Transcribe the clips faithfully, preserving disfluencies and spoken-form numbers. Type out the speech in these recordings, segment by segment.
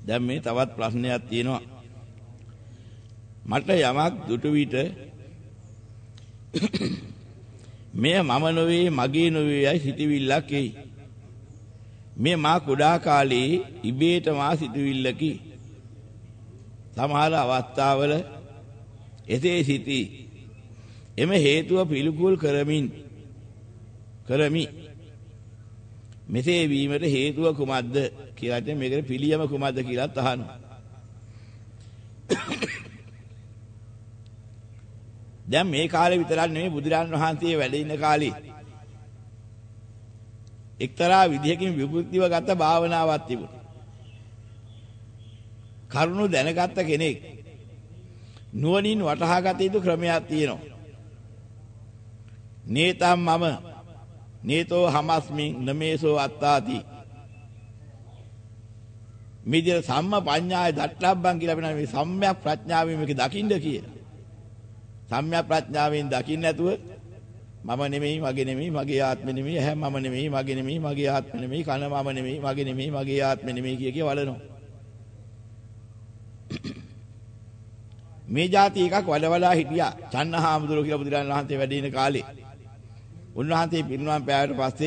දැන් මේ තවත් ප්‍රශ්නයක් තියෙනවා. මට යමක් දුටු විට මේ මම නොවේ මගේ නොවේ යයි සිතවිල්ලක් එයි. මේ මා කුඩා කාලේ ඉබේට මා සිතවිල්ලකි. සමහර අවස්ථාවල එසේ සිටී. එම හේතුව පිළිකුල් කරමින් කරමි. මෙසේ වීමට හේතුව කුමක්ද කියලා දැන් මේකට පිළියම කුමක්ද කියලාත් අහනවා. දැන් මේ කාලේ විතරක් නෙමෙයි බුදුරජාණන් වහන්සේ වැඩ ඉන්න කාලේ එක්තරා විදිහකින් විකෘතිව ගත භාවනාවක් තිබුණා. කරුණු දැනගත්ත කෙනෙක් නුවණින් වටහා ගත යුතු ක්‍රමයක් තියෙනවා. නේතම් මම නේතෝ හමස්මින් නමේසෝ අත්තාති. මිදිර සම්ම පඤ්ඤාය දට්ඨබ්බන් කියලා වෙනවා. මේ සම්‍යක් ප්‍රඥාවෙන් මේක දකින්න කියලා. සම්‍යක් ප්‍රඥාවෙන් දකින්න නැතුව මම නෙමෙයි මගේ නෙමෙයි මගේ ආත්මෙ නෙමෙයි ඇහැ මම නෙමෙයි මගේ නෙමෙයි මගේ ආත්මෙ නෙමෙයි කන මම නෙමෙයි මගේ නෙමෙයි මගේ ආත්මෙ නෙමෙයි කිය කිය වලනවා. මේ જાති එකක් වලවලා හිටියා. චන්නහාමුදුරුවෝ කියලා බුදුරජාණන් වහන්සේ වැඩ ඉන කාලේ. උන්වහන්සේ පිරිනුවම් පෑවට පස්සේ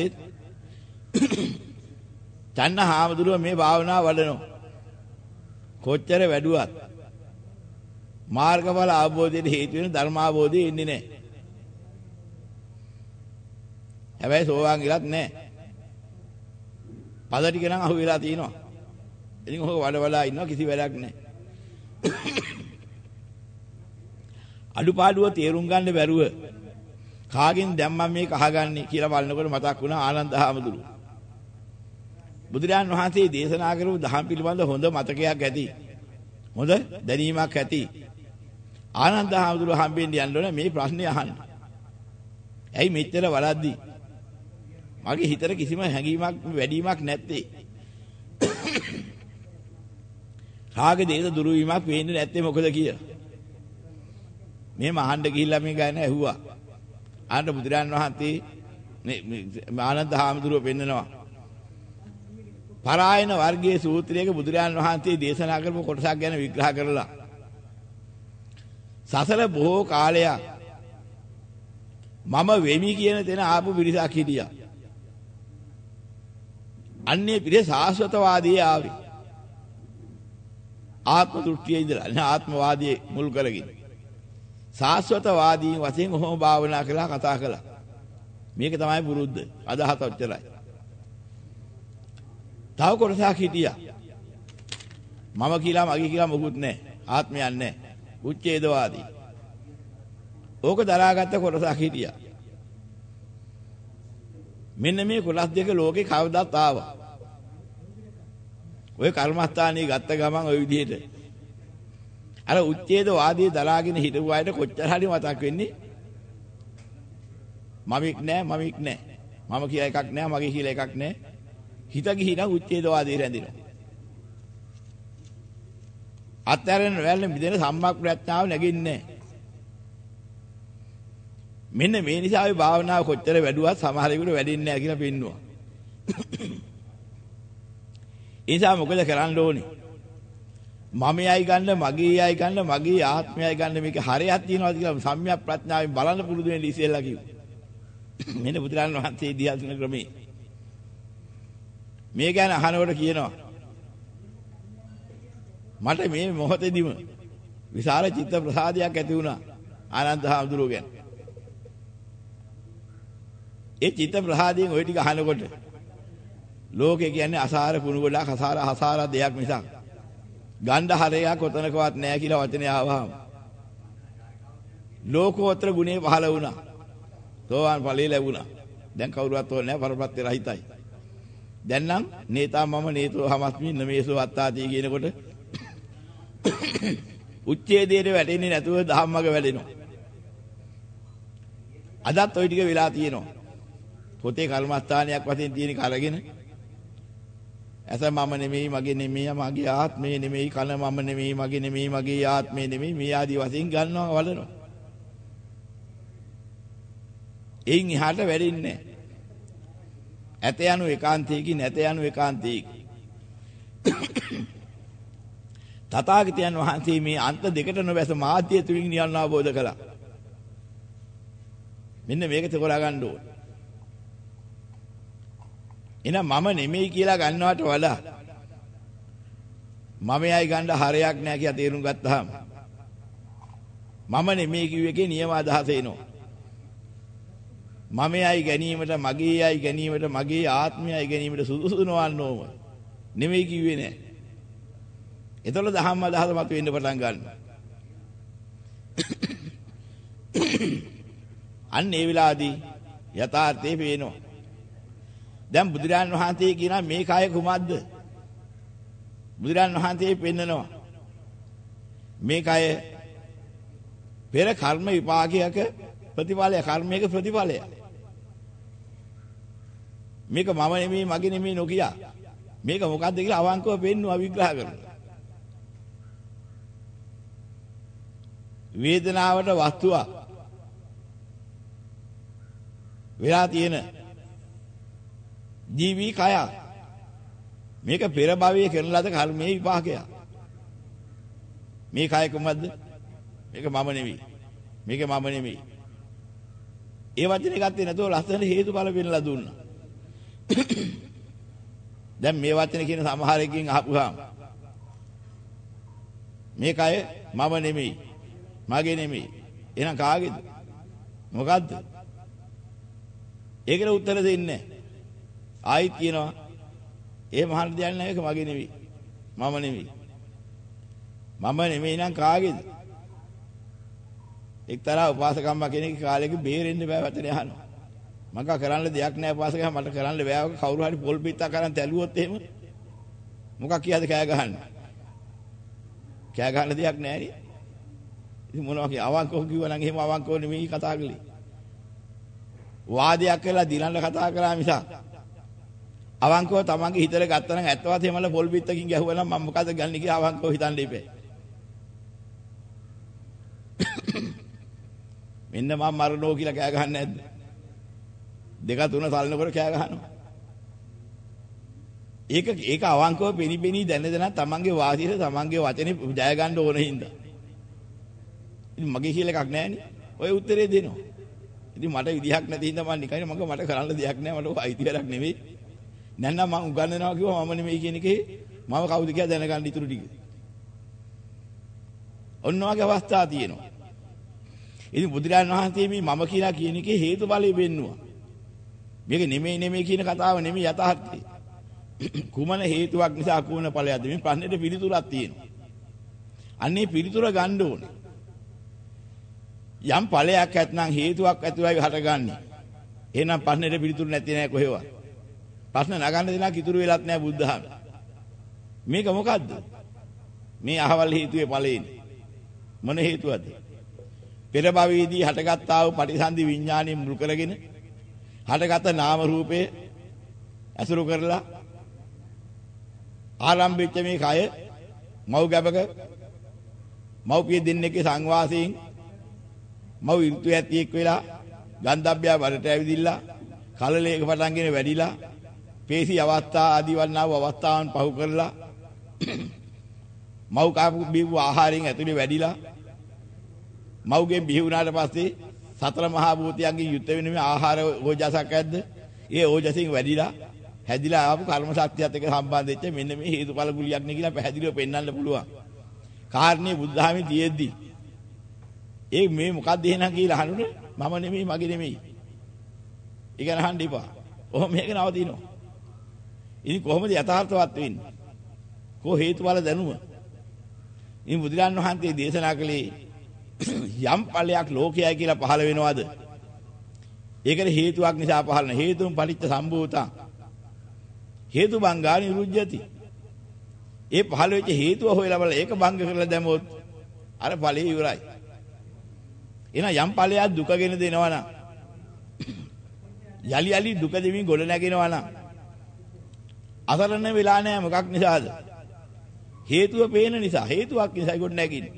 චන්නහාමුදුරුවෝ මේ භාවනාව වඩනවා. කොච්චර වැඩුවත් මාර්ගඵල අවබෝධයට හේතු වෙන ධර්මාවබෝධය එන්නේ නැහැ. හැබැයි සෝවාන් ගිලත් නැහැ. පද ටික නම් අහු වෙලා තියෙනවා. ඉතින් ඔහොම වඩවලා ඉන්නවා කිසි වැඩක් නැහැ. අඩුපාඩුව තේරුම් ගන්න බැරුව කාගෙන් දැන් මම මේක අහගන්නේ කියලා බලනකොට මතක් වුණා ආනන්ද හාමුදුරුවෝ. බුදුරජාණන් වහන්සේ දේශනා කරපු දහම් පිළිබඳ හොඳ මතකයක් ඇති. හොඳ දැනීමක් ඇති. ආනන්ද හාමුදුරුවෝ හම්බෙන්න යන්න ඕනේ මේ ප්‍රශ්නේ අහන්න. ඇයි මෙච්චර වලද්දි? මගේ හිතට කිසිම හැඟීමක් වැඩිවීමක් නැත්තේ. රාග දේශ දුරු වීමක් වෙන්නේ නැත්තේ මොකද කියලා. මේ මහන්න ගිහිල්ලා මේ ගාන ඇහුවා. ආනන්ද බුදුරජාණන් වහන්සේ මේ ආනන්ද හාමුදුරුවෝ පෙන්නනවා. පරායන වර්ගයේ සූත්‍රයක බුදුරජාණන් වහන්සේ දේශනා කරපු කොටසක් ගැන විග්‍රහ කරලා සසර බොහෝ කාලයක් මම වෙමි කියන තැන ආපු පිරිසක් හිටියා. අන්නේ පිරිස සාස්වතවාදී ආවේ. ආත්ම දෘෂ්ටියේ ඉඳලා නේ ආත්මවාදී මුල් කරගෙන. සාස්වතවාදී වශයෙන් ඔහොම භාවනා කළා කතා කළා. මේක තමයි පුරුද්ද. අදහස ඔච්චරයි. තව කොටසක් හිටියා. මම කියලා මගේ කියලා මොකුත් නැහැ. ආත්මයක් නැහැ. උච්ඡේදවාදී. ඕක දරාගත්ත කොටසක් හිටියා. මෙන්න මේ කොටස් දෙක ලෝකේ කවදාත් ආවා. ඔය කර්මස්ථානයේ ගත්ත ගමන් ওই විදිහට අර උච්ඡේදවාදී දරාගෙන හිටපු අයට කොච්චර හරි මතක් වෙන්නේ මමෙක් නෑ මමෙක් නෑ මම කියලා එකක් නෑ මගේ කියලා එකක් නෑ හිත ගිහින උච්ඡේදවාදී රැඳිනවා. අත්හැරෙන වැල්ල මිදෙන සම්මක් ප්‍රඥාව නැගින්නේ. මෙන්න මේ නිසා අපි භාවනාව කොච්චර වැඩුවත් සමහරෙකුට වැඩින්නේ නැහැ කියලා පෙන්නවා. ඒ නිසා මොකද කරන්න ඕනේ? මමයි ගන්න මගේයි ගන්න මගේ ආත්මයයි ගන්න මේක හරයක් තියනවාද කියලා සම්‍යක් ප්‍රඥාවෙන් බලන්න පුරුදු වෙන්න ඉස්සෙල්ලා කිව්වා. මෙන්න බුදුරජාණන් වහන්සේ ඉදිහාසන ක්‍රමේ. මේ ගැන අහනකොට කියනවා මට මේ මොහොතේදීම විශාල චිත්ත ප්‍රසාදයක් ඇති වුණා ආනන්ද හාමුදුරුවෝ ගැන. ඒ චිත්ත ප්‍රසාදයෙන් ওই ටික අහනකොට ලෝකේ කියන්නේ අසාර කුණු ගොඩක් අසාර අසාර දෙයක් මිසක් ගණ්ඩ හරයක් කොතනකවත් නැහැ කියලා වචනේ ආවහම ලෝකෝත්තර ගුණේ පහළ වුණා. සෝවාන් ඵලයේ ලැබුණා. දැන් කවුරුවත් ඕනේ නැහැ පරපත්‍ය රහිතයි. දැන් නම් නේතා මම නේතෝ හමස්මි නමේසෝ අත්තාති කියනකොට උච්ඡේදයට වැටෙන්නේ නැතුව ධම්මග වැඩෙනවා. අදත් ওই ටික වෙලා තියෙනවා. පොතේ කර්මස්ථානයක් වශයෙන් තියෙන කරගෙන ඇස මම නෙමෙයි මගේ නෙමෙයි මගේ ආත්මේ නෙමෙයි කන මම නෙමෙයි මගේ නෙමෙයි මගේ ආත්මේ නෙමෙයි මේ ආදී වශයෙන් ගන්නවා වලනවා. එයින් එහාට වැඩින්නේ නැහැ. ඇත යනු ඒකාන්තයකින් නැත යනු ඒකාන්තයකින්. තථාගතයන් වහන්සේ මේ අන්ත දෙකට නොබැස මාධ්‍ය තුලින් නිවන් අවබෝධ කළා. මෙන්න මේක තෝරා ගන්න ඕන. එහෙනම් මම නෙමෙයි කියලා ගන්නවට වඩා මමයි ගන්න හරයක් නැහැ කියලා තේරුම් ගත්තාම මම නෙමෙයි කිව්ව එකේ නියම අදහස එනවා. මමයි ගැනීමට මගේයි ගැනීමට මගේ ආත්මයයි ගැනීමට සුදුසු නොවන්නෝම නෙමෙයි කිව්වේ නෑ. එතකොට දහම් අදහස මත වෙන්න පටන් ගන්නවා. අන්න ඒ වෙලාවේදී යථාර්ථය පේනවා. දැන් බුදුරජාණන් වහන්සේ කියනවා මේ කය කුමක්ද? බුදුරජාණන් වහන්සේ පෙන්නනවා මේ කය පෙර කර්ම විපාකයක ප්‍රතිඵලය, කර්මයක ප්‍රතිඵලය. මේක මම නෙමෙයි මගේ නෙමෙයි නොකිය. මේක මොකද්ද කියලා අවංකව පෙන්නවා, විග්‍රහ කරනවා. වේදනාවට වස්තුවක් වෙලා තියෙන ජීවි කය. මේක පෙර භවයේ කරන ලද කර්මයේ විපාකයක්. මේ කය කොහොමද? මේක මම නෙමෙයි. මේක මම නෙමෙයි. ඒ වචනේ ගත්තේ නැතුව ලස්සන හේතුඵල වෙන්නලා දුන්නා. දැන් මේ වචනේ කියන සමහර එකකින් අහපුවාම මේ කය මම නෙමෙයි. මගේ නෙමෙයි. එහෙනම් කාගේද? මොකද්ද? ඒකට උත්තර දෙන්නේ නැහැ. ආයිත් කියනවා ඒ මහාන දෙයක් නැහැ, ඒක මගේ නෙමෙයි. මම නෙමෙයි. මම නෙමෙයි නම් කාගේද? එක්තරා උපාසකම්ම කෙනෙක් කාලෙක බේරෙන්න බෑ වචනේ අහනවා. මං කරන්න දෙයක් නැහැ උපාසකයා, මට කරන්න බෑ. කවුරු හරි පොල් පිටක් කරන් තැලුවොත් එහෙම මොකක් කියලාද කෑ ගහන්නේ? කෑ ගහන්න දෙයක් නැහැ නේ. ඉතින් මොනවා කිය අවංකව කිව්වා නම් එහෙම අවංකව නෙමෙයි කතා කළේ. වාදයක් කරලා දිනන්න කතා කරා මිසක් අවංකව තමන්ගේ හිතට ගත්තා නම් ඇත්ත වශයෙන්ම පොල් පිටකින් ගැහුවා නම් මම මොකද ගන්නේ කියලා අවංකව හිතන්න ඉපේ. මෙන්න මම මරණෝ කියලා කෑ ගහන්නේ නැද්ද? දෙක තුන සල්නකොට කෑ ගහනවා. ඒක ඒක අවංකව පෙනිපෙනී දැන දැන තමන්ගේ වාසියට තමන්ගේ වචනේ ජය ගන්න ඕන හින්දා. ඉතින් මගේ කියලා එකක් නැහැනේ. ඔය උත්තරේ දෙනවා. ඉතින් මට විදිහක් නැති හින්දා මම නිකන් මම මට කරන්න දෙයක් නැහැ. මට අයිති වැඩක් නෙවෙයි. නැත්නම් මම උගන්වනවා කිව්වා මම නෙමෙයි කියන එකේ මම කවුද කියලා දැනගන්න ඉතුරු ටික. ඔන්න ඔයගේ අවස්ථා තියෙනවා. ඉතින් බුදුරජාණන් වහන්සේ මේ මම කියලා කියන එකේ හේතුඵලෙ වෙන්නවා. මේක නෙමෙයි නෙමෙයි කියන කතාව නෙමෙයි යථාර්ථය. කුමන හේතුවක් නිසා කුමන ඵලයක්ද? මේ ප්‍රශ්නෙට පිළිතුරක් තියෙනවා. අන්නේ පිළිතුර ගන්න ඕනේ. යම් ඵලයක් ඇත්නම් හේතුවක් ඇතුළයි හටගන්නේ. එහෙනම් ප්‍රශ්නෙට පිළිතුරු නැති නෑ කොහෙවත්. ප්‍රශ්න නගන්න දෙනා කිතුරු වෙලත් නෑ බුද්ධහම. මේක මොකද්ද? මේ අහවල් හේතුවේ ඵලෙන්නේ. මොන හේතුවද? පෙර භවයේදී හටගත්තා වූ පටිසන්ධි විඥානය මුල් කරගෙන හටගත් නාම රූපේ අසුරු කරලා ආරම්භෙච්ච මේ කය මව් ගැබක මව්පිය දෙන්නෙක්ගේ සංවාසයෙන් මව් ඍතු ඇතියෙක් වෙලා ගන්ධබ්බය වලට ඇවිදිලා කලලයක පටන්ගෙන වැඩිලා පේසි අවස්ථා ආදී වන්නා වූ අවස්ථාවන් පහු කරලා මව් කාපු බිව් ආහාරයෙන් ඇතුලේ වැඩිලා මව්ගෙන් බිහි වුණාට පස්සේ සතර මහා භූතයන්ගෙන් යුත් වෙන මේ ආහාර ඕජසක් ඇද්ද? ඒ ඕජසින් වැඩිලා හැදිලා ආපු කර්ම ශක්තියත් එක්ක සම්බන්ධ වෙච්ච මෙන්න මේ හේතුඵල ගුලියක් නේ කියලා පැහැදිලිව පෙන්වන්න පුළුවන්. කාරණේ බුද්ධාමි තියෙද්දි ඒ මේ මොකක්ද එහෙනම් කියලා අහනුනේ මම නෙමෙයි මගේ නෙමෙයි. ඒක නහන්න එපා. ඔහොම මේක නවතිනවා. ඉතින් කොහොමද යථාර්ථවත් වෙන්නේ? කො හේතුඵල දැනුම? ඉතින් බුදුරන් වහන්සේ දේශනා කළේ යම් ඵලයක් ලෝකයයි කියලා පහළ වෙනවද? ඒකට හේතුවක් නිසා පහළ වෙන හේතුන් පටිච්ච සම්භූතං. හේතු බංගා නිරුද්ධති. ඒ පහළ වෙච්ච හේතුව හොයලා බලලා ඒක බංග කරලා දැමුවොත් අර ඵලෙ ඉවරයි. එහෙනම් යම් ඵලයක් දුකගෙන දෙනවා නම් යලි යලි දුක දෙමින් ගොඩ නැගෙනවා නම් අසරණ වෙලා නැහැ. මොකක් නිසාද? හේතුව පේන නිසා. හේතුවක් නිසා ගොඩ නැගින්නේ.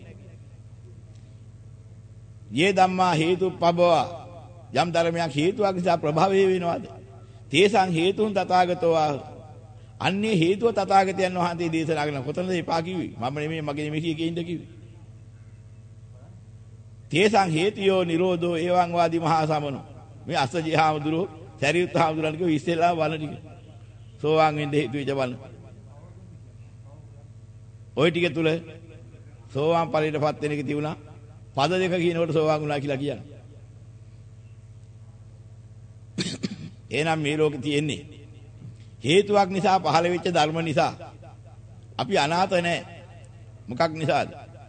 යේ ධම්මා හේතුප්පබව යම් ධර්මයක් හේතුවක් නිසා ප්‍රභවය වෙනවද? තේසං හේතුන් තථාගතෝ අන්නේ හේතුව තථාගතයන් වහන්සේ දේශනා කරන කොතනද එපා කිව්වේ? මම නෙමෙයි මගේ නෙමෙයි කිය කින්ද කිව්වේ. තේසං හේතියෝ නිරෝධෝ එවං වාදී මහා සමනෝ. මේ අස්සජී හාමුදුරුවෝ සරියුත් හාමුදුරන් කිව්ව ඉස්සෙල්ලා වල ටික. සෝවාන් වෙන්න හේතු වෙච්ච බල. ওই ටික තුල සෝවාන් ඵලයටපත් වෙන එක තියුණා. පද දෙක කියනකොට සෝවාන් වුණා කියලා කියන්නේ. එහෙනම් මේ ලෝකේ තියෙන්නේ හේතුවක් නිසා පහළ වෙච්ච ධර්ම නිසා. අපි අනාථ නැහැ. මොකක් නිසාද?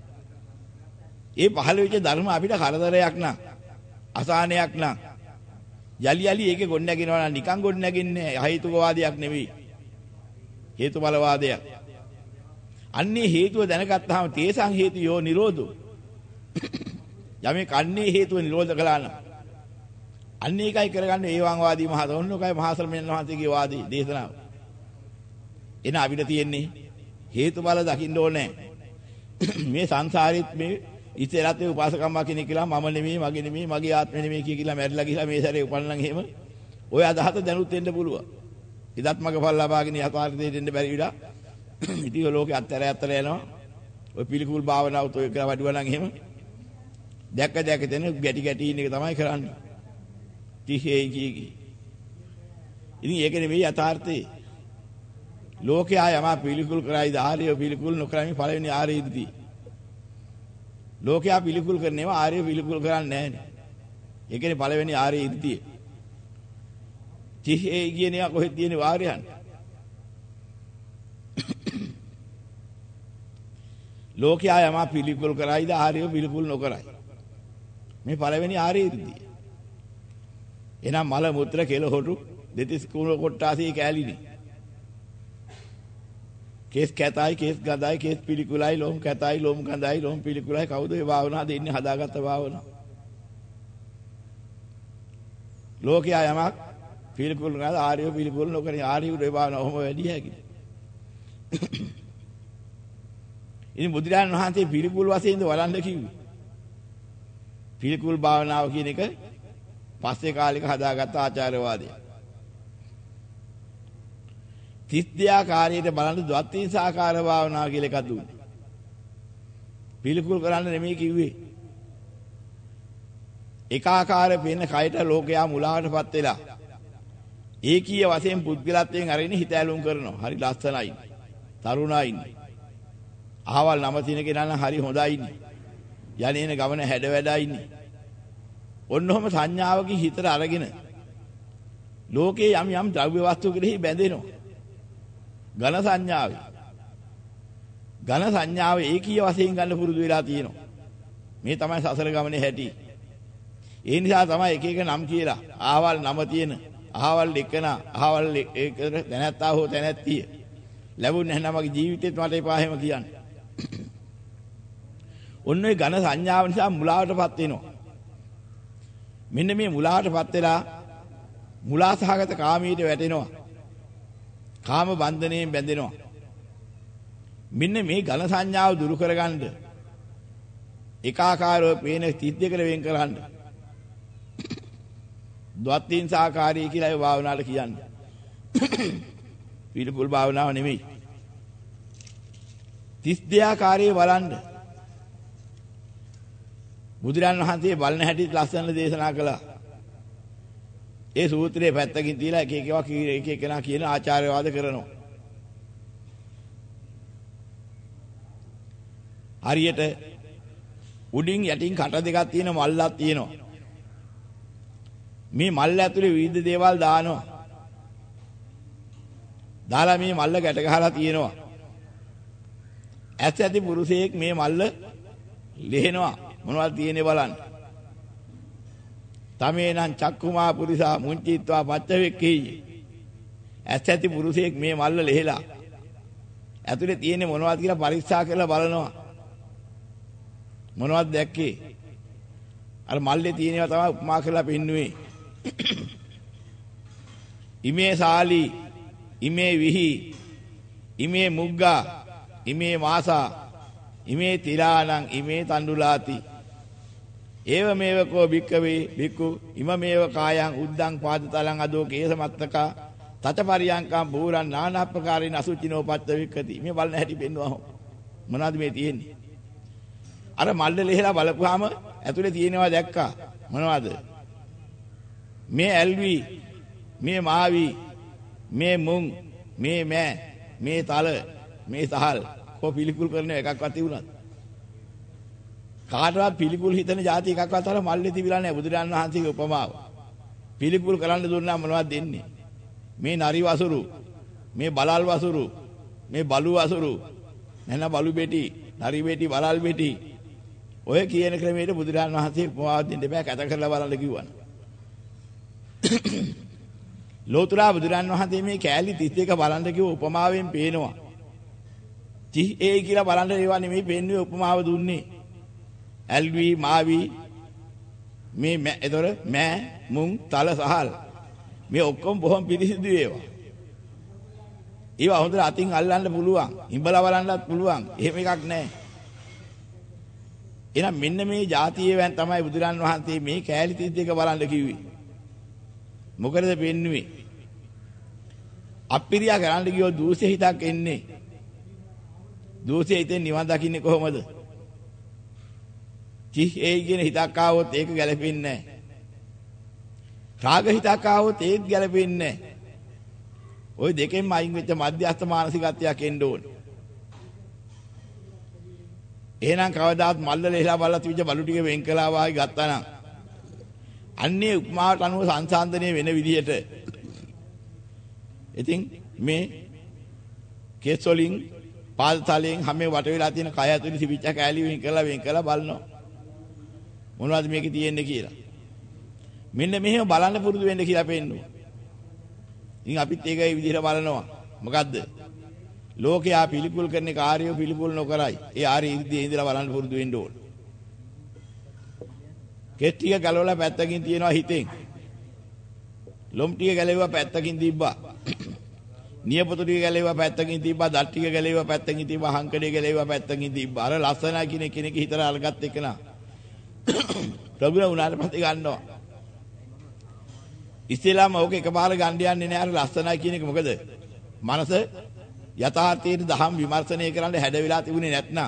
ඒ පහළ වෙච්ච ධර්ම අපිට කරදරයක් නා. අසහනයක් නා. යලි යලි ඒකේ ගොඩ නැගිනවා නම් නිකන් ගොඩ නැගින්නේ හේතුකවාදයක් නෙවෙයි. හේතුඵලවාදයක්. අන්නේ හේතුව දැනගත්තාම තේසං හේතියෝ නිරෝධෝ. යමේ කන්නේ හේතුව නිරෝධ කළා නම් අන්නේ එකයි කරගන්න ඒවං වාදී මහත ඔන්නෝකයි මහා ශ්‍රමණයන් වහන්සේගේ වාදී දේශනාව. එන අපිට තියෙන්නේ හේතුඵල දකින්න ඕනේ. මේ සංසාරෙත් මේ ඉතිරත් මේ උපාසකම්මා කෙනෙක් කියලා මම නෙමෙයි මගේ නෙමෙයි මගේ ආත්මෙ නෙමෙයි කිය කියලා මැරිලා ගිහලා මේ සැරේ උපන්නනම් එහෙම ඔය අදහස දැනුත් වෙන්න පුළුවන්. ඉදත් මගපල් ලබාගෙන යථාර්ථයට එන්න බැරි විලා ඉතින් ඔය ලෝකේ අත්තර අත්තර යනවා. ඔය පිළිකුල් භාවනාව තෝ එක වඩුවා නම් එහෙම දැක්ක දැක්ක දෙන ගැටි ගැටි ඉන්න එක තමයි කරන්නේ. තිහේ කී. ඉතින් ඒක නෙමෙයි යථාර්ථය. ලෝකයා යම පිළිකුල් කරයිද ආර්යව පිළිකුල් නොකරමින් පළවෙනි ආර්ය ඉදිති. ලෝකයා පිළිකුල් කරනේවා ආර්ය පිළිකුල් කරන්නේ නැහැනේ. ඒකනේ පළවෙනි ආර්ය ඉදිතිය. තිහේ කියන්නේ කොහෙද තියෙන වාරයන්? ලෝකයා යම පිළිකුල් කරයිද ආර්යව පිළිකුල් නොකරයි. මේ පළවෙනි ආර්ය ඉදිතිය. එනම් මල මුත්‍ර කෙල හොටු දෙතිස් කුණ කොට්ටාසී කැලිනි. කේස් කැතයි කේස් ගඳයි කේස් පිළිකුලයි ලොම් කැතයි ලොම් ගඳයි ලොම් පිළිකුලයි කවුද ඒ භාවනාව දෙන්නේ හදාගත්ත භාවනාව. ලෝකයා යමක් පිළිකුල් කරන ආර්ය පිළිකුල් නොකර ආර්ය උදේ භාවනාව ඔහොම වැඩි හැකියි. ඉතින් බුදුරජාණන් වහන්සේ පිළිකුල් වශයෙන්ද වළඳ කිව්වේ. පිළිකුල් භාවනාව කියන එක පස්සේ කාලෙක හදාගත්ත ආචාර්යවාදය. තිස්ත්‍යාකාරයට බලන ද්වත්තිසාකාර භාවනාව කියලා එකක් දුන්නේ. පිළිකුල් කරන්න නෙමෙයි කිව්වේ. එකාකාර වෙන කයට ලෝකයා මුලාවටපත් වෙලා ඒකීය වශයෙන් පුද්ගලත්වයෙන් අරගෙන හිත ඇලුම් කරනවා. හරි ලස්සනයි. තරුණයි. අහවල් නම තින කෙනා නම් හරි හොඳයි. යන්නේන ගමන හැඩ වැඩයි ඉන්නේ. ඔන්නෝම සංඥාවකින් හිතට අරගෙන ලෝකේ යම් යම් ද්‍රව්‍ය වස්තු කෙරෙහි බැඳෙනවා. ඝන සංඥාව. ඝන සංඥාව ඒකීය වශයෙන් ගන්න පුරුදු වෙලා තියෙනවා. මේ තමයි සසර ගමනේ හැටි. ඒ නිසා තමයි එක එක නම් කියලා අහවල් නම තියෙන අහවල් එකන අහවල් ඒක දැනත්තා හෝ දැනැත්තිය ලැබුණ නැහැ මගේ ජීවිතේත් මට එපා හැම කියන්නේ. ඔන්න ඔය ඝන සංඥාව නිසා මුලාවටපත් වෙනවා. මෙන්න මේ මුලාවටපත් වෙලා මුලාසහගත කාමීට වැටෙනවා. කාම බන්ධණයෙන් බැඳෙනවා. මෙන්න මේ ඝන සංඥාව දුරු කරගන්න ඒකාකාරව පේන තිස් දෙකට වෙන් කරන්න ද්වත්තින් සාකාරී කියලා ඒ භාවනාවට කියන්නේ. පිළිකුල් භාවනාව නෙමෙයි. තිස් දෙආකාරයේ බලන්න. බුදුරන් වහන්සේ බලන හැටි ලස්සන දේශනා කළා. ඒ සූත්‍රයේ පැත්තකින් තියලා එක එකවා එක එකනා කියන ආචාර්යවාද කරනවා. හරියට උඩින් යටින් කට දෙකක් තියෙන මල්ලක් තියෙනවා. මේ මල්ල ඇතුලේ විවිධ දේවල් දානවා. දාලා මේ මල්ල ගැට ගහලා තියෙනවා. ඇස් ඇති පුරුෂයෙක් මේ මල්ල ලෙහෙනවා. මොනවද තියෙන්නේ බලන්න. තමේනං චක්කුමා පුරිසා මුංචිත්වා පච්චවෙක්කී. ඇස් ඇති පුරුෂයෙක් මේ මල්ල ලෙහෙලා ඇතුලේ තියෙන්නේ මොනවද කියලා පරීක්ෂා කරලා බලනවා. මොනවද දැක්කේ? අර මල්ලේ තියෙනවා තමයි උපමා කරලා පෙන්නුවේ. ඉමේ සාලි ඉමේ විහි ඉමේ මුග්ගා ඉමේ මාසා ඉමේ තිරාණං ඉමේ තණ්ඩුලාති ඒව මේවකෝ භික්කවේ භික්ඛු ඉම මේව කායං උද්දං පාදතලං අදෝ කේසමත්තකා තතපරියංකම් බූරන් නානා ප්‍රකාරයෙන් අසුචිනෝ පත්ත වික්කති. මේ බලන හැටි පෙන්නවා. මොනවද මේ තියෙන්නේ? අර මල්ල ලෙහෙලා බලපුවාම ඇතුලේ තියෙනවා දැක්කා. මොනවද? මේ ඇල්වි, මේ මාවි, මේ මුං, මේ මෑ, මේ තල, මේ සහල් කො පිළිකුල් කරන එකක්වත් තිබුණාද? කාටවත් පිළිකුල් හිතන જાති එකක්වත් අර මල්ලේ තිබිලා නැහැ. බුදුරජාණන් වහන්සේගේ උපමාව. පිළිකුල් කරන්න දුන්නා මොනවද දෙන්නේ? මේ නරි වසුරු, මේ බලල් වසුරු, මේ බලු වසුරු, නැන බලු බෙටි, නරි බෙටි, බලල් බෙටි. ඔය කියන ක්‍රමයට බුදුරජාණන් වහන්සේ උපමාවක් දෙන්න බෑ. කතා කරලා බලන්න කිව්වන. ලෝතුරා බුදුරජාණන් වහන්සේ මේ කෑලි තිස් දෙක බලන්න කිව්ව උපමාවෙන් පේනවා. තිස් ඒ කියලා බලන්න ඒවා නෙමෙයි පෙන්වුවේ උපමාව දුන්නේ. ඇල්වි මාවි මේ එතකොට මෑ මුං තල සහල් මේ ඔක්කොම බොහොම පිරිසිදු ඒවා. ඒවා හොඳට අතින් අල්ලන්න පුළුවන්. හිඹලා බලන්නත් පුළුවන්. එහෙම එකක් නැහැ. එහෙනම් මෙන්න මේ જાතියේවෙන් තමයි බුදුරන් වහන්සේ මේ කෑලි තිස් දෙක බලන්න කිව්වේ. මොකද පෙන්වුවේ? අප්පිරියා කරන්න ගියෝ දූෂ්‍ය හිතක් එන්නේ. දූෂ්‍ය හිතෙන් නිවන් දකින්නේ කොහොමද? චිහ් ඒ කියන හිතක් ආවොත් ඒක ගැලපෙන්නේ නැහැ. රාග හිතක් ආවොත් ඒත් ගැලපෙන්නේ නැහැ. ওই දෙකෙන්ම අයින් වෙච්ච මධ්‍යස්ථ මානසිකත්වයක් එන්න ඕනේ. එහෙනම් කවදාත් මල්ල ලෙහලා බලලා තිබිච්ච බලු ටික වෙන් කළා වායි ගත්තා නම් අන්නේ උපමාවට අනුව සංසන්දනය වෙන විදිහට ඉතින් මේ කේස් වලින් පාද තලයෙන් හැම වට වෙලා තියෙන කය ඇතුලේ තිබිච්ච කැලි වෙන් කළා වෙන් කළා බලනවා මොනවද මේකේ තියෙන්නේ කියලා. මෙන්න මෙහෙම බලන්න පුරුදු වෙන්න කියලා පෙන්නනවා. ඉතින් අපිත් ඒක ඒ විදිහට බලනවා. මොකද්ද? ලෝකයා පිළිකුල් කරන කාර්යෝ පිළිකුල් නොකරයි. ඒ ආරි ඉර්ධියේ ඉඳලා බලන්න පුරුදු වෙන්න ඕන. කෙස් ටික ගලවලා පැත්තකින් තියනවා හිතෙන්. ලොම් ටික ගලවුවා පැත්තකින් තිබ්බා. නියපොතු ටික ගලවුවා පැත්තකින් තිබ්බා. දත් ටික ගලවුවා පැත්තකින් තිබ්බා. හංකඩේ ගලවුවා පැත්තකින් තිබ්බා. අර ලස්සනයි කියන කෙනෙක් හිතර අල්ගත් එක නා. ප්‍රබුල උනාට පස්සේ ගන්නවා. ඉස්සෙල්ලාම ඕක එකපාර ගන්න යන්නේ නෑ අර ලස්සනයි කියන එක. මොකද මනස යථාර්ථයේ දහම් විමර්ශනය කරන්න හැඩ වෙලා තිබුණේ නැත්නම්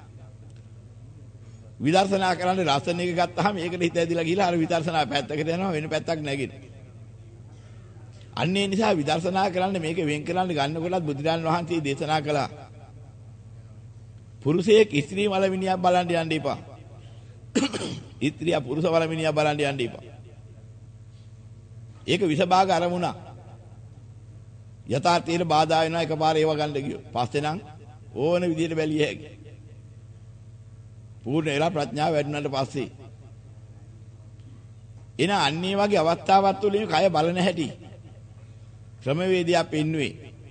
විදර්ශනා කරන්න ලස්සන එක ගත්තාම ඒකට හිත ඇදිලා ගිහලා අර විදර්ශනා පැත්තකට යනවා වෙන පැත්තක් නැගින. අන්න ඒ නිසා විදර්ශනා කරන්න මේක වෙන් කරන්න ගන්නකොටත් බුදුරජාණන් වහන්සේ දේශනා කළා. පුරුෂයෙක් ස්ත්‍රී මලමිනියක් බලන්න යන්න එපා. ස්ත්‍රිය පුරුෂ මලමිනියක් බලන්න යන්න එපා. ඒක විසභාග අරමුණා. යථාර්ථයේ බාධා වෙනවා එකපාර ඒව ගන්න ගියෝ. පස්සේ නම් ඕන විදිහට බැලිය හැකියි. පූර්ණ වෙලා ප්‍රඥාව වැඩුණාට පස්සේ එන අන්නේ වගේ අවස්ථාවක් තුළ මේ කය බලන හැටි ක්‍රමවේදයක් පෙන්වුවේ.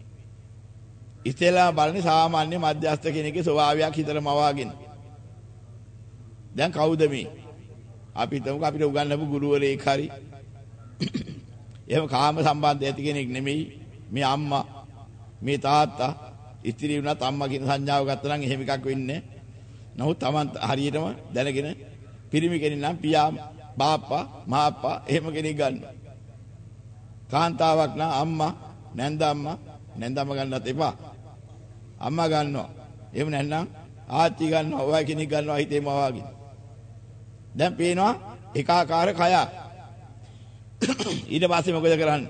ඉතලා බලන්නේ සාමාන්‍ය මධ්‍යස්ථ කෙනෙක්ගේ ස්වභාවයක් හිතර මවාගෙන. දැන් කවුද මේ? අපි හිතමු අපිට උගන්වපු ගුරුවරයෙක් හරි එහෙම කාම සම්බන්ධ ඇති කෙනෙක් නෙමෙයි. මේ අම්මා මේ තාත්තා ඉතිරි වුණත් අම්මා කියන සංඥාව ගත්තා නම් එහෙම එකක් වෙන්නේ නැහැ. නමුත් Taman හරියටම දැනගෙන පිරිමි කෙනෙක් නම් පියා බාප්පා මහප්පා එහෙම කෙනෙක් ගන්නවා. කාන්තාවක් නම් අම්මා නැන්දම්මා නැන්දම්ම ගන්නත් එපා. අම්මා ගන්නවා. එහෙම නැත්නම් ආච්චි ගන්නවා. ඔය කෙනෙක් ගන්නවා හිතේම වාගෙන. දැන් පේනවා ඒකාකාර කය. ඊට පස්සේ මොකද කරන්නේ?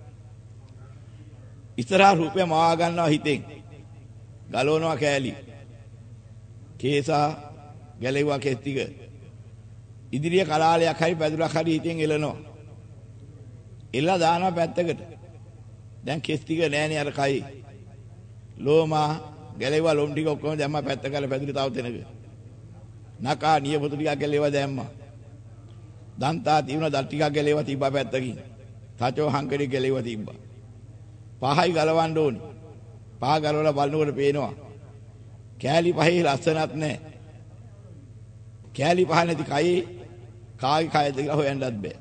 ඉස්සරහා රූපය මවා ගන්නවා හිතෙන්. ගලවනවා කෑලි. කේසා ගැලෙවුවා කෙස් ටික. ඉදිරිය කලාලයක් හරි පැදුරක් හරි හිතෙන් එලනවා. එල්ලා දානවා පැත්තකට. දැන් කෙස් ටික නෑනේ අර කයි. ලෝමා ගැලෙවුවා ලොම් ටික ඔක්කොම දැම්මා පැත්ත කරලා පැදුරේ තව තැනක. නකා නියපොතු ටිකක් ගැලෙවුවා දැම්මා. දන්තා තියුණා දත් ටිකක් ගැලෙවුවා තිබ්බා පැත්තකින්. තචෝ හංකඩේ ගැලෙවුවා තිබ්බා. පහයි ගලවන්න ඕනේ. පහ ගලවලා බලනකොට පේනවා කෑලි පහේ ලස්සනක් නැහැ. කෑලි පහ නැති කයේ කාගේ කයද කියලා හොයන්නත් බෑ.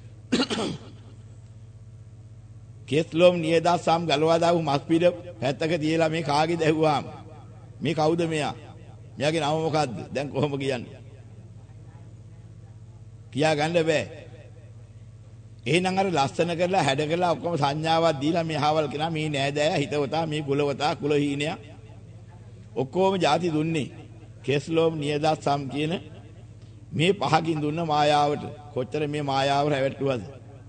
කෙස්ලොම් නියදා සම් ගලවා දාපු මස් පිට පැත්තක තියලා මේ කාගේද ඇහුවාම මේ කවුද මෙයා? මෙයාගේ නම මොකද්ද? දැන් කොහොම කියන්නේ? කියා ගන්න බෑ. එහෙනම් අර ලස්සන කරලා හැඩ කරලා ඔක්කොම සංඥාවක් දීලා මේ අහවල් කෙනා මේ නෑදෑයා හිතවතා මේ කුලවතා කුලහීනයා ඔක්කොම ಜಾති දුන්නේ කෙස්ලෝම් නියදත් සම් කියන මේ පහකින් දුන්න මායාවට කොච්චර මේ මායාව රැවට්ටුවද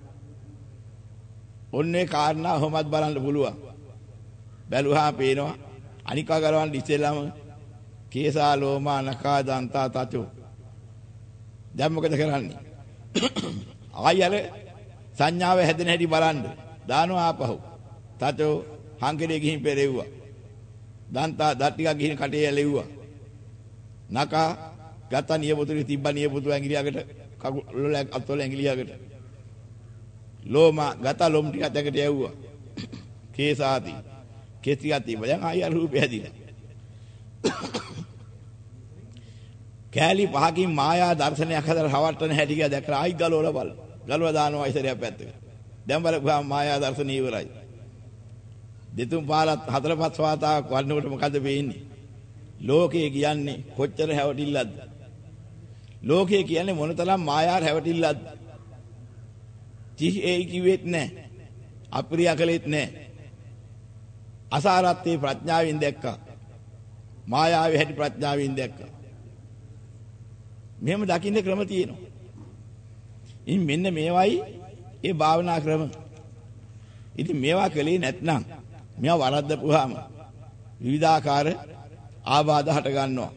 ඔන්නේ කාරණා ඔහොමත් බලන්න පුළුවන් බැලුවා පේනවා අනිකා කරවන්න ඉස්සෙල්ලාම කේසා ලෝමා නකා දන්තා තචෝ දැන් මොකද කරන්නේ ආයර සංඥාව හැදෙන හැටි බලන්න දානවා ආපහු තචෝ හංකඩේ ගිහින් පෙරෙව්වා දන්තා දත් ටිකක් ගිහින් කටේ ඇලෙව්වා නකා ගත නියපොතුලේ තිබ්බ නියපොතු ඇඟිලියකට කකුල අතවල ඇඟිලියකට ලෝමා ගත ලොම් ටිකක් ඇඟට යවුවා කේසාති කෙතියක් තිබ්බා දැන් ආය රූපය හැදිලා කෑලි පහකින් මායා දර්ශනයක් හදලා රවට්ටන හැටි කියලා දැක්කලා ආයි ගලවලා බලන ගලවලා දානවා ඉස්සරහ පැත්තකට දැන් බලපුවා මායා දර්ශන ඉවරයි දෙතුන් පාරක් හතර පහ වාතාවක් වන්නකොට මොකද වෙන්නේ ලෝකේ කියන්නේ කොච්චර හැවටිල්ලක්ද ලෝකේ කියන්නේ මොනතරම් මායාර හැවටිල්ලක්ද ජී ඒ කිව්වෙත් නැහැ අප්‍රිය කළෙත් නැහැ අසාරත්තේ ප්‍රඥාවෙන් දැක්කා මායාවේ හැටි ප්‍රඥාවෙන් දැක්කා මෙහෙම දකින්න ක්‍රම තියෙනවා ඉතින් මෙන්න මේවයි ඒ භාවනා ක්‍රම ඉතින් මේවා කලේ නැත්නම් මේවා වරද්දපුවාම විවිධාකාර ආබාධ හට ගන්නවා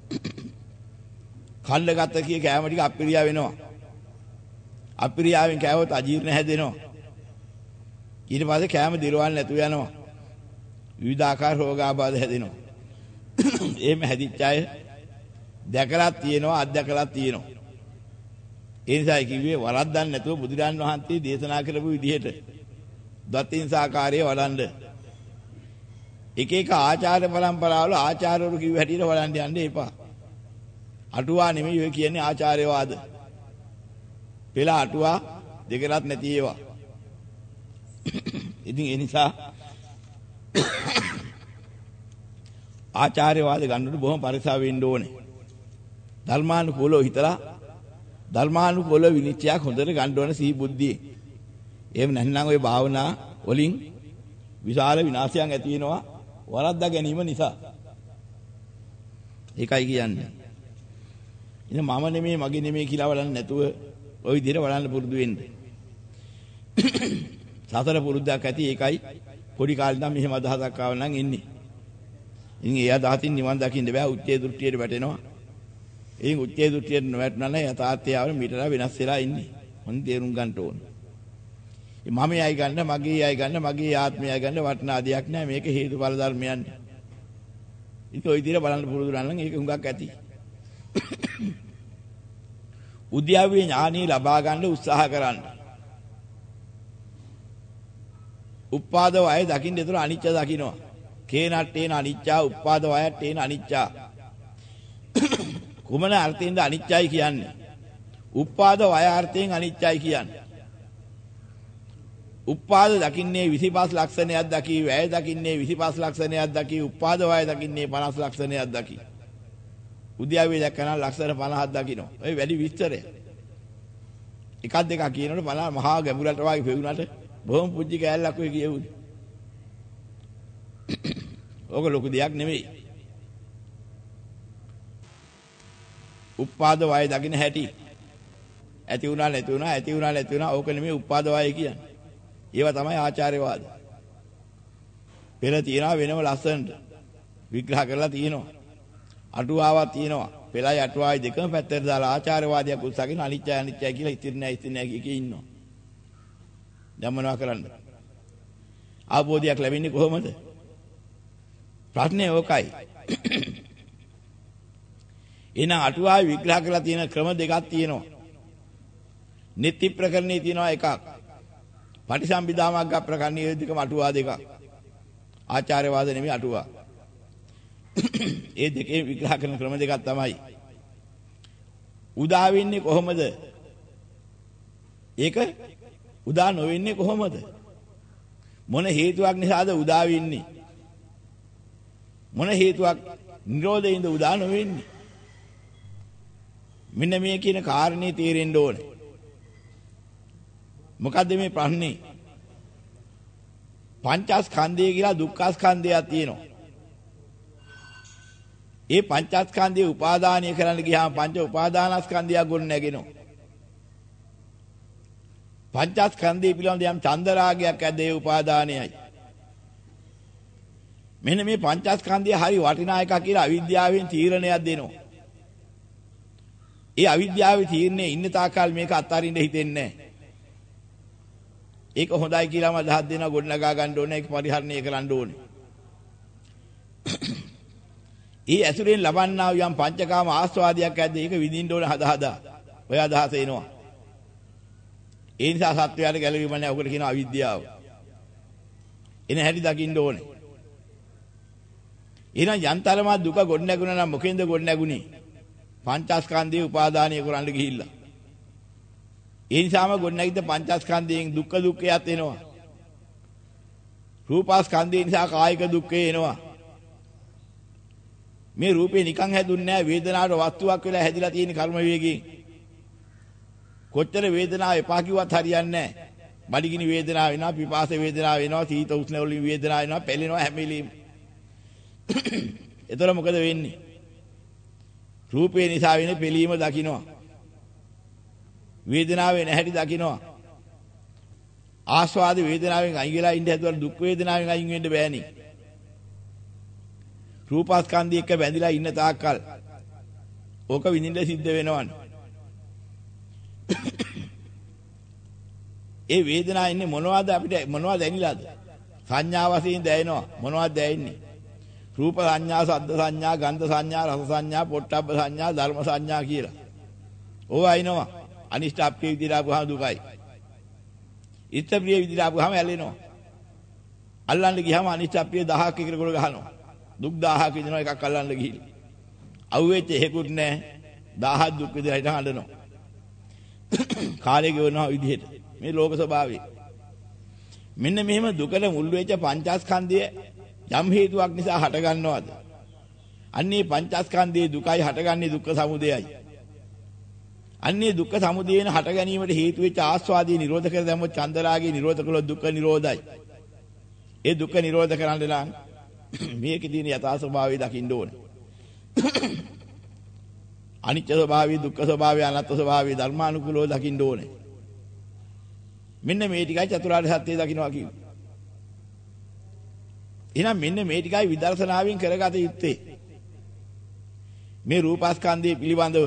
කල්ලගත කිය කෑම ටික අප්‍රිය වෙනවා අප්‍රියාවෙන් කෑවොත් අජීර්ණ හැදෙනවා ඊට පස්සේ කෑම දිරවන්න නැතුව යනවා විවිධාකාර රෝග ආබාධ හැදෙනවා එහෙම හැදිච්ච අය දැකලා තියෙනවා අත්දැකලා තියෙනවා ඒ නිසා කිව්වේ වරද්දන්න නැතුව බුදුරන් වහන්සේ දේශනා කරපු විදිහට දත්තිංසාකාරයේ වඩන්න එක එක ආචාර්ය පරම්පරාවල ආචාර්යවරු කිව්ව හැටියට වඩන්න යන්න එපා අටුවා නෙමෙයි ඔය කියන්නේ ආචාර්යවාද පෙළ අටුවා දෙකලත් නැති ඒවා ඉතින් ඒ නිසා ආචාර්යවාද ගන්නකොට බොහොම පරිසාව වෙන්න ඕනේ ධර්මානුකූලව හිතලා ධර්මානුකූල විනිශ්චයක් හොඳට ගන්න ඕනේ සිහි බුද්ධියේ එහෙම නැත්නම් ওই භාවනා වලින් විශාල විනාශයක් ඇති වෙනවා වරද්දා ගැනීම නිසා ඒකයි කියන්නේ ඉතින් මම නෙමෙයි මගේ නෙමෙයි කියලා බලන්න නැතුව ওই විදිහට බලන්න පුරුදු වෙන්න සතර පුරුද්දක් ඇති ඒකයි පොඩි කාලේ ඉඳන් මෙහෙම අදහසක් ආව නම් ඉන්නේ ඉතින් ඒ අදහසින් නිවන් දකින්න බෑ උච්චේ දෘෂ්ටියට වැටෙනවා ඉතින් උච්චේ දෘෂ්ටියට නොවැටුණා නම් යථාර්ථය ආවම මීටර වෙනස් වෙලා ඉන්නේ මොන් තේරුම් ගන්න ඕන මම යයි ගන්න මගේ යයි ගන්න මගේ ආත්මයයි ගන්න වටනා දෙයක් නෑ මේක හේතුඵල ධර්මයන් ඒක ඔය විදිහට බලන්න පුරුදු නම් ඒක හුඟක් ඇති උද්‍යාවේ ඥානෙ ලබා ගන්න උත්සාහ කරන්න උපාද වය දකින්න ඒතර අනිච්ච දකින්නවා කේනට්ටේන අනිච්චා උපාද වයට්ටේන අනිච්චා කුමන අර්ථයෙන්ද අනිච්චයි කියන්නේ උපාද වය අර්ථයෙන් අනිච්චයි කියන්නේ උපාද දකින්නේ විසිපස් ලක්ෂණයක් දකි වැය දකින්නේ විසිපස් ලක්ෂණයක් දකි උපාද වය දකින්නේ පනස් ලක්ෂණයක් දකි උද්‍යාවේ දැක්කන ලක්ෂණ පනහක් දකින්න ඔය වැඩි විස්තරය එකක් දෙකක් කියනකොට පනහ මහා ගැඹුරට වගේ පෙවුනට බොහොම පුංචි කෑල්ලක් ඔය කියුවේ ඕක ලොකු දෙයක් නෙමෙයි උපාද වය දකින්න හැටි ඇති වුණා නැති වුණා ඇති වුණා නැති වුණා ඕක නෙමෙයි උපාද වය කියන්නේ ඒවා තමයි ආචාර්යවාද. පෙර තියනවා වෙනම ලස්සනට විග්‍රහ කරලා තියෙනවා. අටුවාවක් තියෙනවා. පෙළයි අටුවායි දෙකම පැත්තට දාලා ආචාර්යවාදයක් උත්සාහගෙන අනිත්‍යයි අනිත්‍යයි කියලා ඉතින් නෑ ඉතින් නෑ කිය ඉන්නවා. දැන් මොනවා කරන්නද? ආબોධයක් ලැබෙන්නේ කොහොමද? ප්‍රශ්නේ ඕකයි. එහෙනම් අටුවායි විග්‍රහ කරලා තියෙන ක්‍රම දෙකක් තියෙනවා. නිත්‍ය ප්‍රකරණේ තියෙනවා එකක්. පටිසම්භිදා මග්ග ප්‍රකරණයේ දෙකම අටුවා දෙකක්. ආචාර්යවාද නෙමෙයි අටුවා. ඒ දෙකේ විග්‍රහ කරන ක්‍රම දෙකක් තමයි. උදා වෙන්නේ කොහොමද? ඒක උදා නොවෙන්නේ කොහොමද? මොන හේතුවක් නිසාද උදා වෙන්නේ? මොන හේතුවක් නිරෝධයෙන්ද උදා නොවෙන්නේ? මෙන්න මේ කියන කාරණේ තේරෙන්න ඕනේ. මොකද්ද මේ ප්‍රශ්නේ? පංචස්කන්ධය කියලා දුක්ඛස්කන්ධයක් තියෙනවා. ඒ පංචස්කන්ධයේ උපාදානය කරන්න ගියාම පංච උපාදානස්කන්ධයක් ගොඩ නැගෙනවා. පංචස්කන්ධය පිළිබඳ යම් චන්දරාගයක් ඇද්ද ඒ උපාදානයයි. මෙන්න මේ පංචස්කන්ධය හරි වටිනා එකක් කියලා අවිද්‍යාවෙන් තීරණයක් දෙනවා. ඒ අවිද්‍යාවේ තීරණේ ඉන්න තාකල් මේක අත්හරින්න හිතෙන්නේ නැහැ. ඒක හොඳයි කියලාම අදහස් දෙනවා ගොඩනගා ගන්න ඕනේ ඒක පරිහරණය කරන්න ඕනේ. ඒ ඇසුරෙන් ලබන්නා වූ යම් පංචකාම ආස්වාදයක් ඇද්ද ඒක විඳින්න ඕන හදා හදා. ඔය අදහස එනවා. ඒ නිසා සත්වයාට ගැළවීම නැහැ. ඔකට කියනවා අවිද්‍යාව. එන හැටි දකින්න ඕනේ. එහෙනම් යන්තරම දුක ගොඩ නැගුණා නම් මොකෙන්ද ගොඩ නැගුණේ? පංචස්කන්ධයේ උපාදානය කරන්න ගිහිල්ලා. ඒ නිසාම ගොඩ නැගිට පංචස්කන්ධයෙන් දුක්ඛ දුක්ඛයත් එනවා. රූපස්කන්ධය නිසා කායික දුක්ඛය එනවා. මේ රූපේ නිකන් හැදුන්නේ නැහැ වේදනාවට වස්තුවක් වෙලා හැදිලා තියෙන කර්ම වේගයෙන්. කොච්චර වේදනාව එපා කිව්වත් හරියන්නේ නැහැ. බඩගිනි වේදනාව වෙනවා, පිපාස වේදනාව වෙනවා, සීත උෂ්ණ වලින් වේදනාව වෙනවා, පැලෙනවා හැම වෙලෙම. එතකොට මොකද වෙන්නේ? රූපේ නිසා වෙන පිළීම දකින්නවා. වේදනාවේ නැහැටි දකින්නවා. ආස්වාද වේදනාවෙන් අයින් වෙලා ඉඳ හැදුවා දුක් වේදනාවෙන් අයින් වෙන්න බෑනේ. රූපස්කන්ධය එක්ක බැඳිලා ඉන්න තාක්කල් ඕක විඳින්න සිද්ධ වෙනවනේ. ඒ වේදනාව ඉන්නේ මොනවද අපිට මොනවද දැනිලාද? සංඥා වශයෙන් දැනෙනවා. මොනවද දැනෙන්නේ? රූප සංඥා, ශබ්ද සංඥා, ගන්ධ සංඥා, රස සංඥා, පොට්ටබ්බ සංඥා, ධර්ම සංඥා කියලා. ඕවා අයින්නවා. අනිෂ්ට අප්‍රිය විදිහට ආපුවාම දුකයි. ඉෂ්ට ප්‍රිය විදිහට ආපුවාම ඇලෙනවා. අල්ලන්න ගියාම අනිෂ්ට අප්‍රිය දහයක් එකට ගොඩ ගහනවා. දුක් දහයක් විඳිනවා එකක් අල්ලන්න ගිහිල්ලා. අවුෙච්ච හේකුත් නැහැ. දහයක් දුක් විඳලා හිටන් අඬනවා. කාලේ ගෙවනවා විදිහට. මේ ලෝක ස්වභාවය. මෙන්න මෙහෙම දුකට මුල් වෙච්ච පංචස්කන්ධය යම් හේතුවක් නිසා හට ගන්නවද? අන්නේ පංචස්කන්ධයේ දුකයි හටගන්නේ දුක්ඛ සමුදයයි. අන්නේ දුක්ඛ සමුදයන හට ගැනීමට හේතු වෙච්ච ආස්වාදී නිරෝධ කර දැම්මොත් චන්දරාගේ නිරෝධ කළොත් දුක්ඛ නිරෝධයි. ඒ දුක්ඛ නිරෝධ කරන්න නම් මේකේ තියෙන යථා ස්වභාවය දකින්න ඕනේ. අනිත්‍ය ස්වභාවය, දුක්ඛ ස්වභාවය, අනාත්ම ස්වභාවය ධර්මානුකූලව දකින්න ඕනේ. මෙන්න මේ ටිකයි චතුරාර්ය සත්‍ය දකින්නවා කියන්නේ. එහෙනම් මෙන්න මේ ටිකයි විදර්ශනාවෙන් කරගත යුත්තේ. මේ රූපස්කන්ධය පිළිබඳව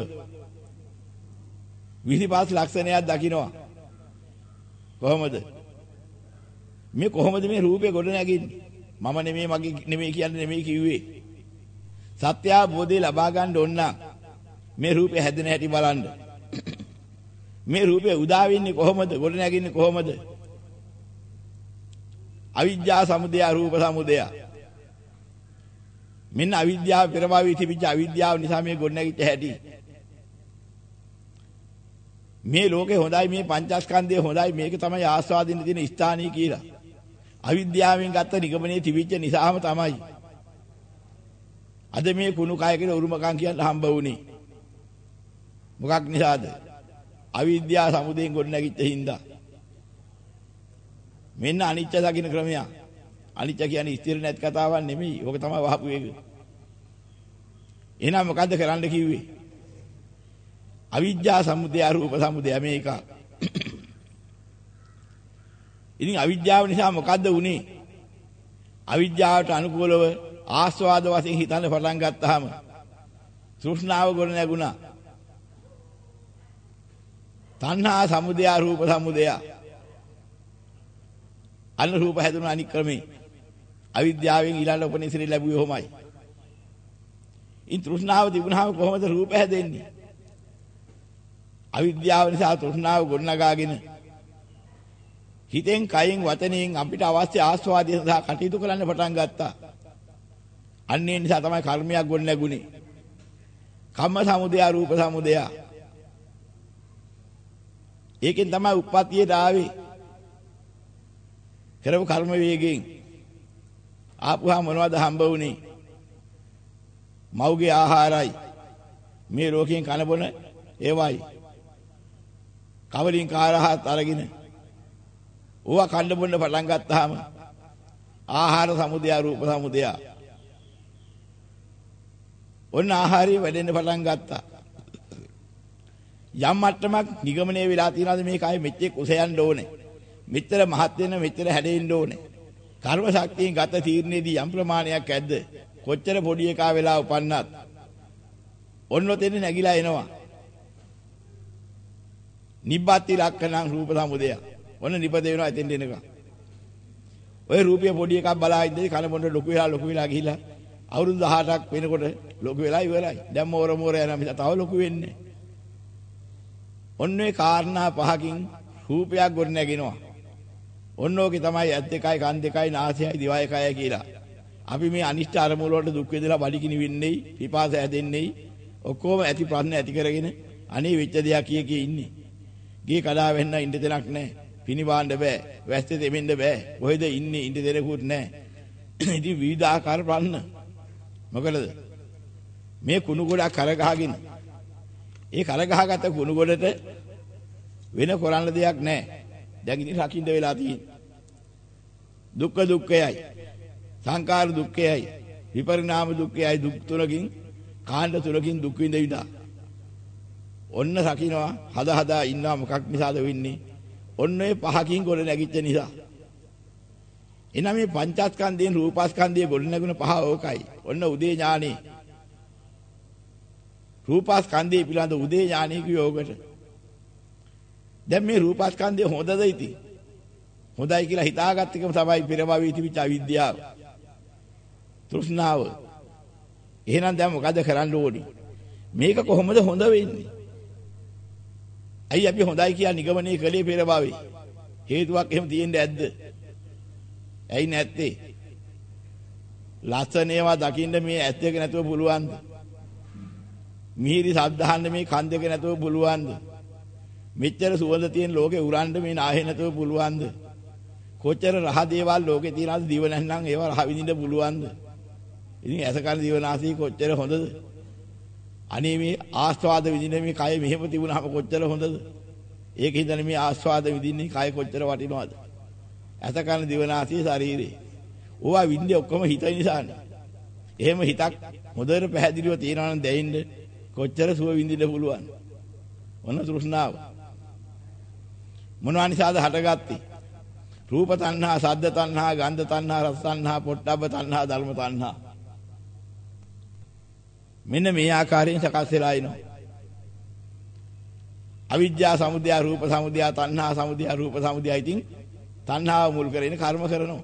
විහිපාස් ලක්ෂණයක් දකින්නවා. කොහොමද? මේ කොහොමද මේ රූපේ ගොඩ නැගින්නේ? මම නෙමෙයි මගේ නෙමෙයි කියන්නේ නෙමෙයි කිව්වේ. සත්‍ය අවබෝධය ලබා ගන්න ඕන නම් මේ රූපේ හැදෙන හැටි බලන්න. මේ රූපේ උදා වෙන්නේ කොහොමද? ගොඩ නැගින්නේ කොහොමද? අවිද්‍යා සමුදය රූප සමුදය. මෙන්න අවිද්‍යාව පෙරභවී තිබිච්ච අවිද්‍යාව නිසා මේ ගොඩ නැගිච්ච හැටි. මේ ලෝකේ හොඳයි මේ පංචස්කන්ධය හොඳයි මේක තමයි ආස්වාදින්න තියෙන ස්ථානීය කියලා. අවිද්‍යාවෙන් ගත්ත නිගමනයේ තිබිච්ච නිසාම තමයි අද මේ කුණු කය කියලා උරුමකම් කියන්න හම්බ වුනේ. මොකක් නිසාද? අවිද්‍යාව සමුදයෙන් ගොඩ නැගිච්ච හින්දා. මෙන්න අනිත්‍ය දකින්න ක්‍රමය. අනිත්‍ය කියන්නේ ස්ථිර නැති කතාවක් නෙමෙයි. ඕක තමයි වහපු එක. එහෙනම් මොකද්ද කරන්න කිව්වේ? අවිද්‍යා සමුදය රූප සමුදය මේක. ඉතින් අවිද්‍යාව නිසා මොකද්ද වුනේ? අවිද්‍යාවට අනුකූලව ආස්වාද වශයෙන් හිතන්න පටන් ගත්තාම තෘෂ්ණාව ගොඩ නැගුණා. තණ්හා සමුදය රූප සමුදය. අන්න රූප හැදුණු අනික් ක්‍රමේ. අවිද්‍යාවෙන් ඊළඟ උපනිශ්‍රේ ලැබුවේ කොහොමයි? ඉන් තෘෂ්ණාව තිබුණාම කොහොමද රූප හැදෙන්නේ? අවිද්‍යාව නිසා තෘෂ්ණාව ගොඩනගාගෙන හිතෙන් කයෙන් වචනයෙන් අපිට අවශ්‍ය ආස්වාදය සඳහා කටයුතු කරන්න පටන් ගත්තා. අන්නේ නිසා තමයි කර්මයක් ගොඩ නැගුණේ. කම්ම සමුදය රූප සමුදය. ඒකෙන් තමයි උප්පත්තියට ආවේ. කරපු කර්ම වේගයෙන් ආපුවා මොනවද හම්බ වුනේ? මව්ගේ ආහාරයි. මේ ලෝකයෙන් කන බොන ඒවයි. කවලින් කාරහත් අරගෙන ඕවා කන්න බොන්න පටන් ගත්තාම ආහාර සමුදය රූප සමුදය. ඔන්න ආහාරය වැඩෙන්න පටන් ගත්තා. යම් මට්ටමක් නිගමනය වෙලා තියනවාද මේ කය මෙච්චර කුසයන්ඩ ඕනේ. මෙච්චර මහත් වෙන මෙච්චර හැදෙන්න ඕනේ. කර්ම ශක්තියෙන් ගත තීරණයේදී යම් ප්‍රමාණයක් ඇද්ද? කොච්චර පොඩි එකා වෙලා උපන්නත් ඔන්න ඔතෙන් නැగిලා එනවා. නිබ්බත්ති ලක්ෂණං රූප සමුදය. ඔන්න නිපද වෙනවා එතෙන් එනකම්. ඔය රූපය පොඩි එකක් බලා ඉඳි කන මොන ලොකු වෙලා ලොකු වෙලා ගිහිලා අවුරුදු දහඅටක් වෙනකොට ලොකු වෙලා ඉවරයි. දැන් මෝර මෝර යනවා මිස තව ලොකු වෙන්නේ. ඔන්න ඒ කාරණා පහකින් රූපයක් ගොඩ නැගිනවා. ඔන්න ඕකේ තමයි ඇත් දෙකයි කන් දෙකයි නාසයයි දිවයි කයයි කියලා. අපි මේ අනිෂ්ඨ අරමුණු වලට දුක් වේදලා බඩගිනි වෙන්නේ, පිපාස හැදෙන්නේ, ඔක්කොම ඇති ප්‍රශ්න ඇති කරගෙන අනේ වෙච්ච දෙයක් කිය කී ඉන්නේ. ගේ කඩා වෙන්න ඉන්න දෙයක් නැහැ. පිනි බාන්න බෑ. වැස්සේ දෙමින්න බෑ. කොහෙද ඉන්නේ ඉන්න දෙයක්වත් නැහැ. ඉතින් විවිධාකාර ප්‍රශ්න. මොකද මේ කුණු ගොඩක් කරගහගෙන ඒ කරගහගත්ත කුණු ගොඩට වෙන කරන්න දෙයක් නැහැ. දැන් ඉතින් රකින්න වෙලා තියෙන්නේ. දුක්ඛ දුක්ඛයයි. සංකාර දුක්ඛයයි. විපරිණාම දුක්ඛයයි. දුක් තුනකින් කාණ්ඩ තුනකින් දුක් විඳ විඳා. ඔන්න රකින්නවා හද හදා ඉන්නවා මොකක් නිසාද වෙන්නේ? ඔන්න ඒ පහකින් ගොඩ නැගිච්ච නිසා. එනනම් මේ පංචස්කන්ධයෙන් රූපස්කන්ධයේ ගොඩ නැගුණ පහ ඕකයි. ඔන්න උදේ ඥානෙ. රූපස්කන්ධයේ පිළිබඳ උදේ ඥානෙ කියෝකට. දැන් මේ රූපස්කන්ධය හොඳද ඉතින්? හොඳයි කියලා හිතාගත්ත එකම තමයි පෙරභවී තිබිච්ච අවිද්‍යාව. තෘෂ්ණාව. එහෙනම් දැන් මොකද කරන්න ඕනේ? මේක කොහොමද හොඳ වෙන්නේ? අයි අපි හොඳයි කියලා නිගමනය කළේ පෙරභවී. හේතුවක් එහෙම තියෙන්නේ නැද්ද? ඇයි නැත්තේ? ලස්සනේවා දකින්න මේ ඇස් දෙක නැතුව පුළුවන්ද? මිහිරි ශබ්ද අහන්න මේ කන් දෙක නැතුව පුළුවන්ද? මෙච්චර සුවඳ තියෙන ලෝකේ උරන්න මේ නාහෙ නැතුව පුළුවන්ද? කොච්චර රහ දේවල් ලෝකේ තියනවාද දිව නැත්නම් ඒවා රහ විඳින්න පුළුවන්ද? ඉතින් ඇස කන දිව නාසය කොච්චර හොඳද? අනේ මේ ආස්වාද විඳින මේ කය මෙහෙම තිබුණාම කොච්චර හොඳද? ඒක හිතන්නේ මේ ආස්වාද විඳින්නේ කය කොච්චර වටිනවද? ඇස කන දිව නාසය ශරීරේ. ඕවා විඳින්නේ ඔක්කොම හිත නිසානේ. එහෙම හිතක් හොඳට පැහැදිලිව තියනවා නම් දැයින්න කොච්චර සුව විඳින්න පුළුවන්. ඔන්න තෘෂ්ණාව. මොනවා නිසාද හටගත්තේ? රූප තණ්හා, සද්ද තණ්හා, ගන්ධ තණ්හා, රස තණ්හා, පොට්ටබ්බ තණ්හා, ධර්ම තණ්හා. මෙන්න මේ ආකාරයෙන් සකස් වෙලා ඉනවා. අවිද්‍යා සමුදය, රූප සමුදය, තණ්හා සමුදය, රූප සමුදය. ඉතින් තණ්හාව මුල් කරගෙන කර්ම කරනවා.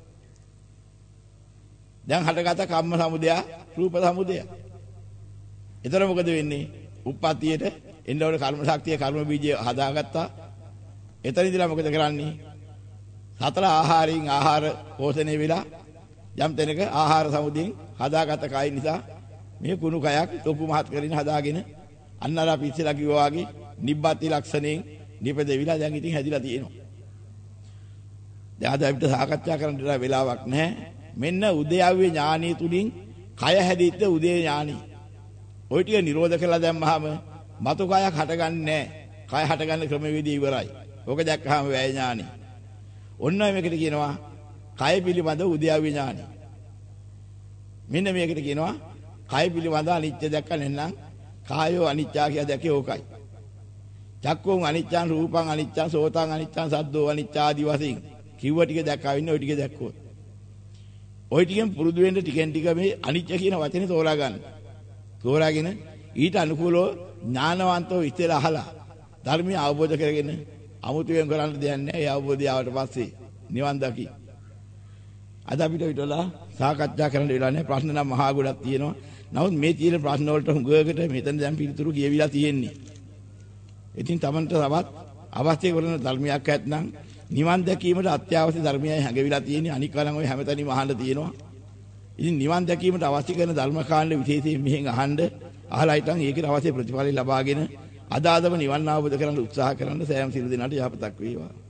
දැන් හටගත කම්ම සමුදය, රූප සමුදය. එතන මොකද වෙන්නේ? උප්පත්තියට එන්න ඕන කර්ම ශක්තිය කර්ම බීජය හදාගත්තා. එතන ඉඳලා මොකද කරන්නේ? සතර ආහාරයෙන් ආහාර පෝෂණය වෙලා යම් තැනක ආහාර සමුදයෙන් හදාගත කය නිසා මේ කුණු කයක් ලොකු මහත් කරගෙන හදාගෙන අන්න අර අපි ඉස්සෙල්ලා කිව්වා වගේ නිබ්බති ලක්ෂණයෙන් නිපදෙවිලා දැන් ඉතින් හැදිලා තියෙනවා. දැන් අද අපිට සාකච්ඡා කරන්න වෙලාවක් නැහැ. මෙන්න උද්‍යව්‍ය ඥානිය තුලින් කය හැදිච්ච උදේ ඥානිය. ওই ටික නිරෝධ කළා දැම්මහම මතු කයක් හටගන්නේ නැහැ. කය හටගන්න ක්‍රමවේදය ඉවරයි. ඕක දැක්කහම වැය ඥානිය. ඔන්න මේකට කියනවා කය පිළිබඳ උද්‍යව්‍ය ඥානිය. මෙන්න මේකට කියනවා කය පිළිබඳ අනිත්‍ය දැක්ක නැත්නම් කායෝ අනිත්‍යා කියලා දැකේ ඕකයි. චක්කුං අනිච්චං රූපං අනිච්චං සෝතං අනිච්චං සද්දෝ අනිච්චා ආදි වශයෙන් කිව්ව ටික දැක්කා ඉන්නේ ওই ටික දැක්කොත්. ওই ටිකෙන් පුරුදු වෙන්න ටිකෙන් ටික මේ අනිත්‍ය කියන වචනේ තෝරා ගන්න. තෝරාගෙන ඊට අනුකූලව ඥානවන්තව ඉතලා අහලා ධර්මය අවබෝධ කරගෙන අමුතුවෙන් කරන්න දෙයක් නැහැ. ඒ අවබෝධය ආවට පස්සේ නිවන් දකි. අද අපිට විතරලා සාකච්ඡා කරන්න වෙලා නැහැ. ප්‍රශ්න නම් මහා ගොඩක් තියෙනවා. නමුත් මේ තියෙන ප්‍රශ්න වලට හුඟකට මෙතන දැන් පිළිතුරු කියවිලා තියෙන්නේ. ඉතින් Tamanට තවත් අවශ්‍ය කරන ධර්මයක් ඇත්නම් නිවන් දැකීමට අත්‍යවශ්‍ය ධර්මයයි හැඟවිලා තියෙන්නේ. අනික් කලන් ඔය හැමතැනම අහන්න තියෙනවා. ඉතින් නිවන් දැකීමට අවශ්‍ය කරන ධර්ම කාණ්ඩ විශේෂයෙන් මෙහෙන් අහන්න අහලා හිටන් ඒකට අවශ්‍ය ප්‍රතිඵල ලබාගෙන අදාදම නිවන් අවබෝධ කරගන්න උත්සාහ කරන සෑම සිල් දිනකට යහපතක් වේවා.